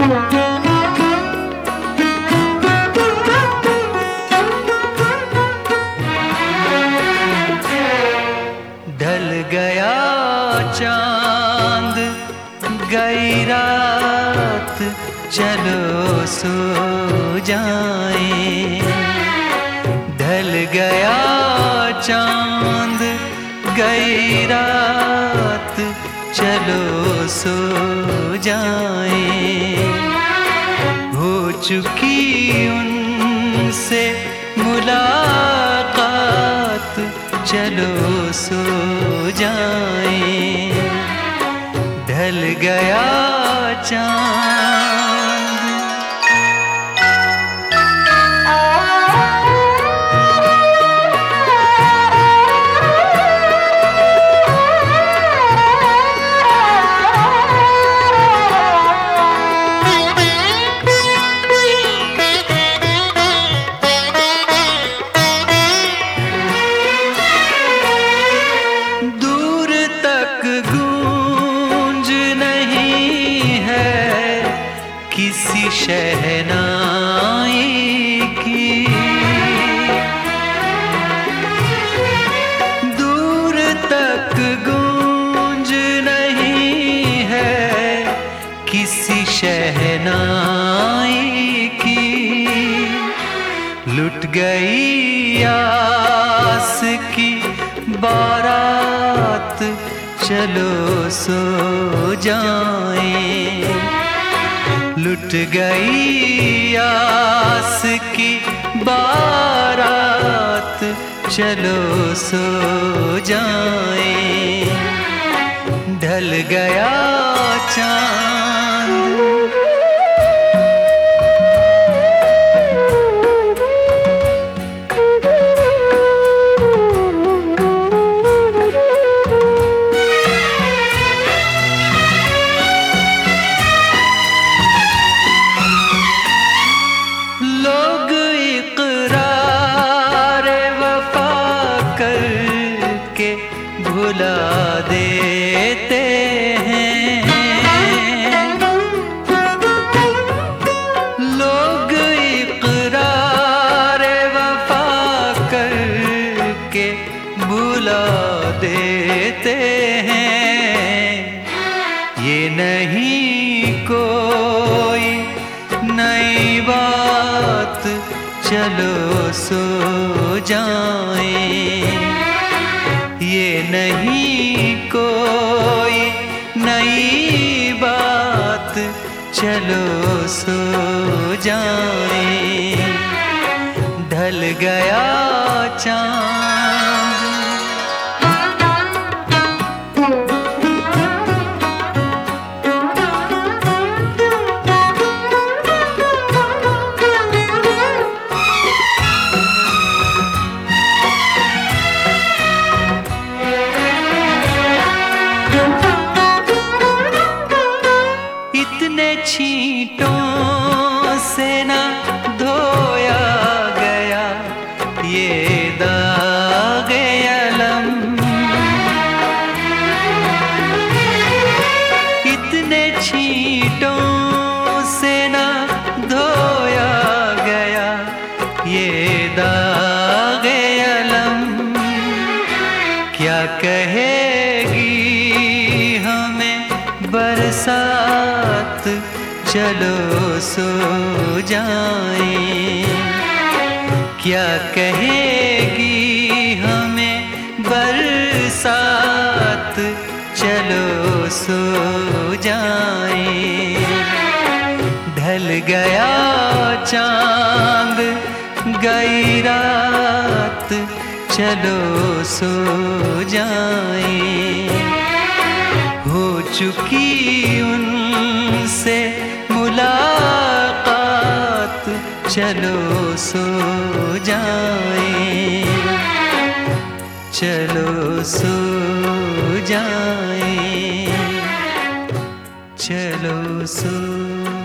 ढल गया चांद गई रात, चलो सो जाएं। ढल गया चांद गई रात, चलो सो जाएं। हो चुकी उनसे मुलाकात, चलो सो जाएं। ढल गया चांद। किसी शहनाई की दूर तक गूंज नहीं है, किसी शहनाई की। लुट गई आस की बारात, चलो सो जाएं। लुट गई आस की बारात, चलो सो जाएं। ढल गया चांद। भुला देते हैं लोग, इक़रार वफ़ा करके भुला देते हैं। ये नहीं कोई नई बात, चलो सो जाएं। ये नहीं कोई नई बात, चलो सो जाएं। ढल गया चांद। छींटों से न धोया गया ये दागे अलम, इतने छींटों से न धोया गया ये दागे अलम। क्या कहेगी हमें बरसात, चलो सो जाएं। क्या कहेगी हमें बरसात, चलो सो जाएं। ढल गया चांद गई रात, चलो सो जाएं। हो चुकी उनसे मुलाकात, चलो सो जाएं। चलो सो जाएं। चलो सो